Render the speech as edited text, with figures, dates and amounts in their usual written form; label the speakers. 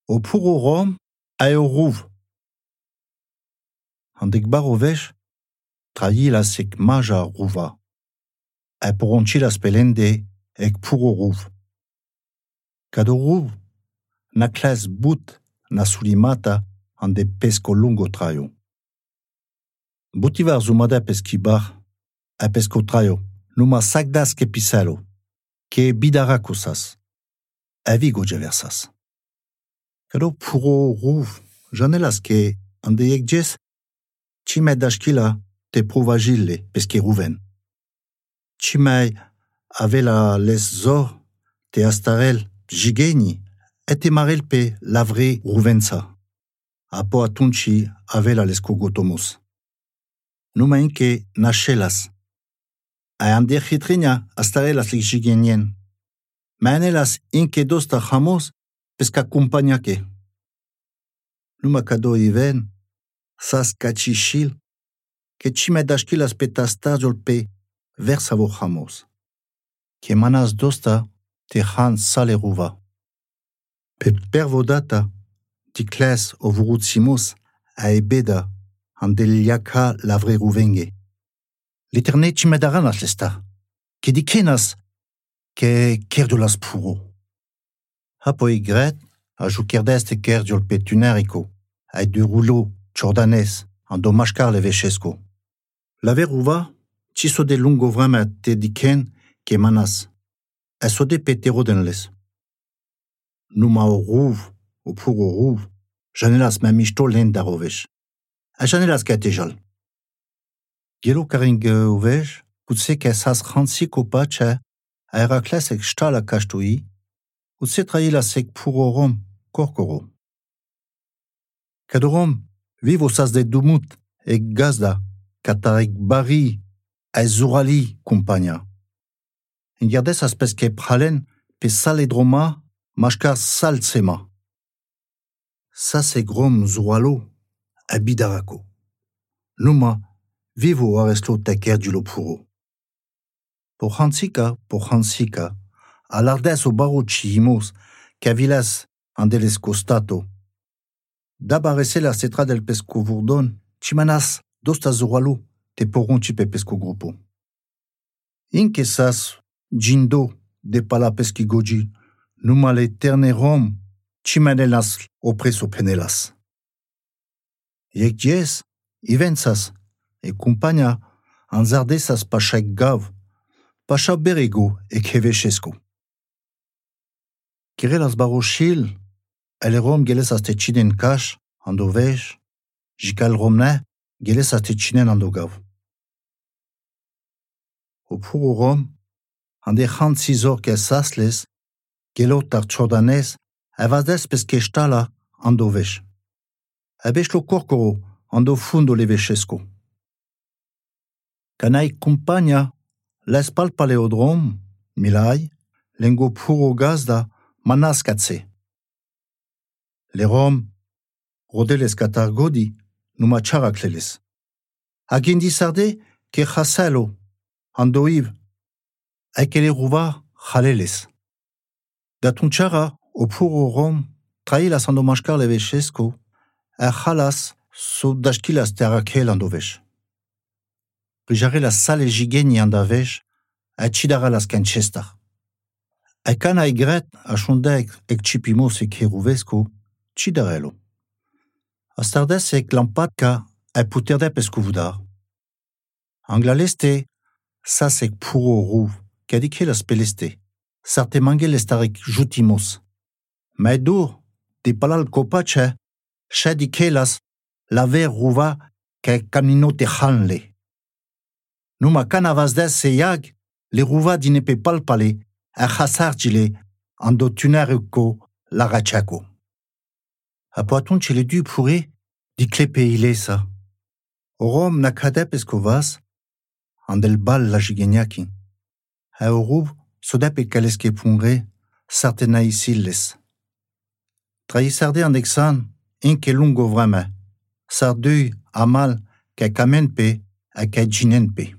Speaker 1: O puro rom a eo rouv. An dek bar o vech, trahi la sek maja rouva. A poronti la spelende eg puro rouv. Kad o rouv, na klas bout na sulimata an de pesco lungo traio. Boutivar zoumada peskibar a pesco traio, numa sagdas ke pisalo, ke bidara kosas. A vigo versas. Kado puro rouv, janelas ke an de eg djes, timai dashkila te provagille peske rouven. Timai avela les zor te astarel jigeni et marel pe lavre rouvensa. Apo atunci avela les kogotomos. Numa inke nachelas. A an de chitrinia astarelas lik jigenien. Manelas inke dosta jamos pesca compagnaque. Numa kado even, sas kachichil, que chime dashkilas petastazol pe versa vo jamos. Que manas dosta te han sale ruva. Pe pervodata, ti kles o vurutsimos a ebeda an deliaka lavre ruvenge. L'eterne chime daranas lesta, que di kenas, que kerdolas puro. Apo igret, a joukerdest e kerdiol pe tunerico, a du rouleau jordanes, an domashkar le vechesco. La veruva, ti so de lungo vrama te diken ke manas, a so de petero denles. Numa o rouv, o puro rouv, janelas ma michto len darovech. A janelas ke atejal. Gelo karing ovej, kutse ke sas ransi kopacha, a erakles ek stala kashtoi, utse traila sek puro rom, korkoro. Kadorom, vivo sas de dumut, ek gazda, katarek bari, a zourali compagna. Ingardez as peske pralen, pe saledroma, mashkar salsema. Sa se grom zouralo, a bidarako. Numa, vivo areslo teker du lopuro. Por hansika, alardes o baro chiimos, cavilas andeles costato. Dabarese la cetra del pesco vurdon, chimanas dosta zouralo, te poronti pe pesco grupo. Inke sas, jindo, de pala pesci goji, numa le terne rom, chimanelas opreso penelas. Yek dies, ivensas, e compagna, anzardesas pachak gav, pacha berego e kevechesco. Kirelas barochil, ele rom geles as te chinen kash, an do vej, jikal romne, geles as te chinen an do gav. O puro rom, an de c'hant ke sasles, gelo tar tchordanez, evazdes peske stala an do vej. Ebech lo korkoro an do fundo levechesco. Kanai compagna, les palpaleodrom, milai, lengo puro gazda, manas katse. Le rom, rodeles katargodi, numa charakleles. Agindi sarde, ke chasalo, an do iv, ekele ruva chaleles. Datunchara, o puro rom, trailas an do mashkar levechesco, a chalas so dashkilas terakel an do vech. Prijare la sale jigeni an da vech, a chidara las kanchestar. A kana egret a chondek ek chipimos e keruvesco, chidarelo. A stardes ek lampatka a puterde pesco vudar. Anglaleste, sa sek puro rouv, kadike las peleste, sarte mangel estarek jutimos. Maedur, de palal kopache, chadike las la ver rouva ke camino te hanle. Numa canavazdes se yag, le rouva dinepe palpale, a chasargile, an do tunaruko la rachako. A poaton chile du pure, di klepe ilesa. Orom na kadep escovas, an del bal la jigeniaki. A orub, sodep e kaleske pungre, sartena isilles. Traisarde an exan, inke lungo vrame. Sardui, amal, ke kamenpe, a ke jinenpe.